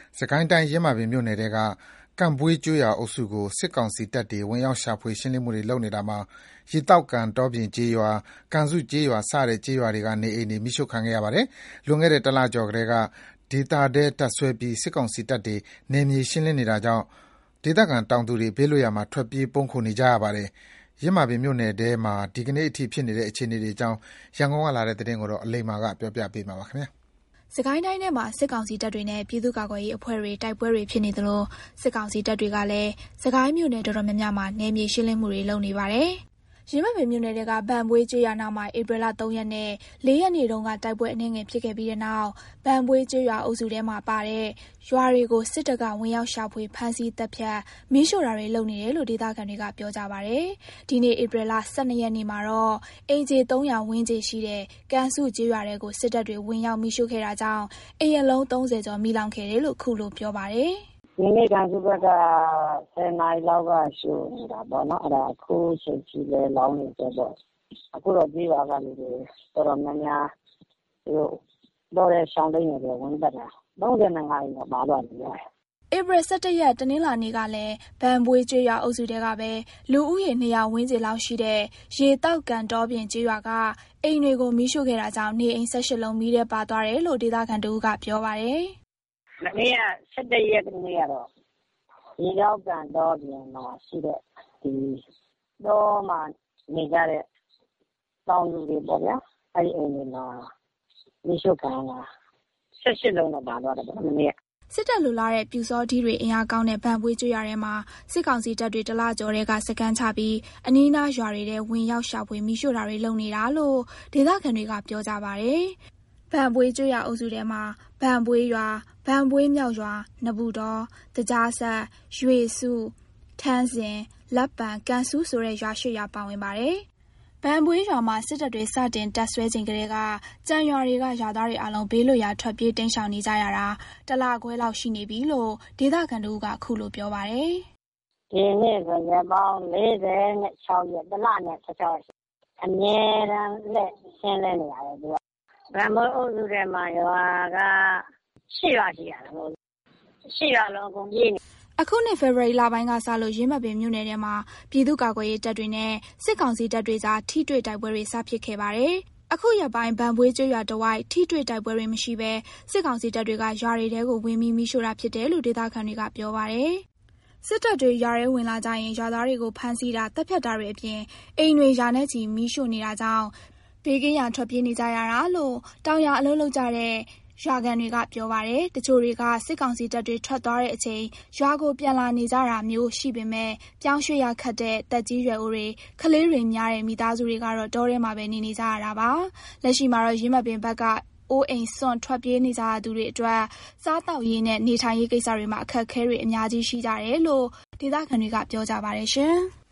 စကိုင်းတိုင်းယင်းမာပင်မြို့နယ်ထဲကကံပွေးကျွော်ရွာအုပ်စုကိုစစ်ကောင်စီတပ်တွေဝင်ရောက်ရှာဖွေရှင်းလင်းမှုတွေလုပ်နေတာမှာရေတောက်ကန်တောပြင်ကျေးရွာကန်စုကျေးရွာစတဲ့ကျေးရွာတွေကနေအိမ်တွေမိရှို့ခံခဲ့ရပါတယ်။လွန်ခဲ့တဲ့တလကျော်ကတည်းကဒေသထဲတပ်ဆွဲပြီးစစ်ကောင်စီတပ်တွေနယ်မြေရှင်းလင်းနေတာကြောင့်ဒေသခံတောင်သူတွေဘေးလွတ်ရာမှာထွက်ပြေးပုန်းခိုနေကြရပါတယ်။ယင်းမာပင်မြို့နယ်ထဲမှာဒီကနေ့အထိဖြစ်နေတဲ့အခြေအနေတွေအကြောင်းရန်ကုန်ကလာတဲ့သတင်းကိုအလိမ္မာကပြောပြပေးမှာပါခင်ဗျာ။စကိုင်းတိုင်းထဲမှာစစ်ကောင်စီတပ်တွေနဲ့ပြည်သူ့ကာကွယ်ရေးအဖွဲ့တွေတိုက်ပွဲတွေဖြစ်နေသလိုစစ်ကောင်စီတပ်တွေကလည်းစကိုင်းမြို့နယ်တော်တော်များများမှာနယ်မြေရှင်းလင်းမှုတွေလုပ်နေပါတယ်။ရင်းမပင်မြို့နယ်ကဗန်ပွေးကျွော်ရွာနာမှာဧပြီလ3ရက်နဲ့4ရက်နေ့တုန်းကတိုက်ပွဲအနှဲငယ်ဖြစ်ခဲ့ပြီးတဲ့နောက်ဗန်ပွေးကျွော်ရွာအုပ်စုထဲမှာပါတဲ့ရွာတွေကိုစစ်တပ်ကဝင်ရောက်ရှာဖွေဖမ်းဆီးတပ်ဖြတ်မီးရှို့တာတွေလုပ်နေတယ်လို့ဒေသခံတွေကပြောကြပါတယ်။ဒီနေ့ဧပြီလ12ရက်နေ့မှာတော့အင်ဂျီ300ဝန်းကျင်ရှိတဲ့ကန်စုကျွော်ရွာတွေကိုစစ်တပ်တွေဝင်ရောက်မီးရှို့ခဲ့တာကြောင့်အိမ်အလုံး30ကျော်မီးလောင်ခဲ့တယ်လို့ခုလိုပြောပါတယ်။ဒီနေ့ကန်စုဘက်က10နာရီလောက်ကရှို့နေတာပေါ့နော်အဲ့ဒါအခုချိန်ကြီးလဲလောင်းနေတယ်ပေါ့အခုတော့ဒီရွာကလူတွေတော်တော်များများသူတို့တော့ရှောင်းတိန်နေတယ်ဝင်တက်တာ35ရင်တော့ပါတော့တယ်ဧပြီ17ရက်တနင်္လာနေ့ကလည်းဗန်ပွေးကျွော်ရွာအုပ်စုတဲကပဲလူဦးရေ200ဝန်းကျင်လောက်ရှိတဲ့ရေတောက်ကန်တောပြင်ကျွော်ရွာကအိမ်တွေကိုမီးရှို့ခဲ့တာကြောင့်နေအိမ်18လုံးမီးထဲပါသွားတယ်လို့ဒေသခံတို့ကပြောပါတယ်မနေ့က17ရက်နေ့ကတော့ရေတောက်ကန်တောပြင်မှာရှိတဲ့ဒီတော့မှနေကြတဲ့တောင်လူတွေပေါ့ဗျာအဲ့ဒီအိမ်တွေမှာမီးရှို့ခံတာ18လုံးတော့ပါသွားတယ်ပေါ့မနေ့ကစစ်တပ်လူလာတဲ့ပြူစောထီးတွေအင်အားကောင်းတဲ့ဗန်ပွေးကျွော်ရွာထဲမှာစစ်ကောင်စီတပ်တွေတလကျော်တွေကစကန်းချပြီးအနီးနားရွာတွေထဲဝင်ရောက်ရှာဖွေမိရှို့တာတွေလုပ်နေတာလို့ဒေသခံတွေကပြောကြပါတယ်။ဗန်ပွေးကျွော်ရွာအုပ်စုထဲမှာဗန်ပွေးရွာဗန်ပွေးမြောက်ရွာနဘူးတော်တကြားဆက်ရွေစုထန်းစင်လက်ပံကန်စုဆိုတဲ့ရွာ8ရွာပါဝင်ပါတယ်။ဗန်ပွေးရွာမှာစစ်တပ်တွေစတင်တပ်ဆွဲချိန်ကလေးကကြံရွာတွေကရွာသားတွေအလုံးဘေးလွတ်ရာထွက်ပြေးတိမ်းရှောင်နေကြရတာတလခွဲလောက်ရှိနေပြီလို့ဒေသခံတို့ကခုလိုပြောပါတယ်။ဒီနေ့ကရက်ပေါင်း46ရက်တလနဲ့16ရက်အမြဲတမ်းလက်ရှင်းလဲနေရတယ်သူကဗန်ပွေးအုပ်စုထဲမှာရွာက8ရွာရှိရတယ်ဟုတ်8ရွာလုံးအကုန်ပြေးနေအခုနှစ်ဖေဖော်ဝါရီလပိုင်းကစလို့ရင်းမပင်မြို့နယ်ထဲမှာပြည်သူ့ကာကွယ်ရေးတပ်တွေနဲ့စစ်ကောင်စီတပ်တွေကြားထိတွေ့တိုက်ပွဲတွေစဖြစ်ခဲ့ပါတယ်။အခုရက်ပိုင်းဗန်ပွေးကျွော်ရွာတဝိုက်ထိတွေ့တိုက်ပွဲတွေမရှိဘဲစစ်ကောင်စီတပ်တွေကရွာတွေထဲကိုဝင်ပြီးမိရှို့တာဖြစ်တယ်လို့ဒေသခံတွေကပြောပါတယ်။စစ်တပ်တွေရွာထဲဝင်လာကြရင်ရွာသားတွေကိုဖမ်းဆီးတာတပ်ဖြတ်တာတွေအပြင်အိမ်တွေယာနဲ့ချီမိရှို့နေတာကြောင့်ဘေးကင်းရာထွက်ပြေးနေကြရတာလို့တောင်ယာအလုပ်လုပ်ကြတဲ့ရွာကန်တွေကပြောပါတယ်။တချို့တွေကစစ်ကောင်စီတပ်တွေထွက်သွားတဲ့အချိန်ရွာကိုပြန်လာနေကြတာမျိုးရှိပေမဲ့ပြောင်းရွှေ့ရခတ်တဲ့တက်ကြီးရွယ်အိုတွေကလေးတွေများတဲ့မိသားစုတွေကတော့တောထဲမှာပဲနေကြရတာပါ။လက်ရှိမှာတော့ရင်းမပင်ဘက်ကအိုးအိမ်စွန့်ထွက်ပြေးနေကြရသူတွေအတွက်စားတောက်ရေးနဲ့နေထိုင်ရေးကိစ္စတွေမှာအခက်အခဲတွေအများကြီးရှိကြတယ်လို့ဒေသခံတွေကပြောကြပါတယ်ရှင်။